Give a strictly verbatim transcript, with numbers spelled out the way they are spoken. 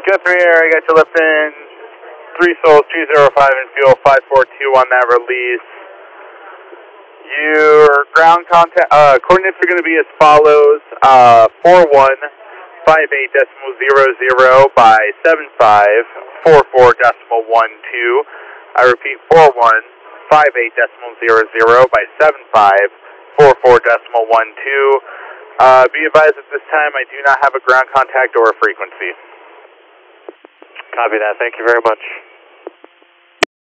Good three air, I got you left in three souls, two zero five and fuel, five four two on that release. Your ground contact, uh, coordinates are going to be as follows, uh, four one five eight decimal zero zero by seven five four four decimal one two. I repeat, four one five eight decimal zero zero by seven five four four decimal one two. Uh, be advised at this time I do not have a ground contact or a frequency. Copy that. Thank you very much.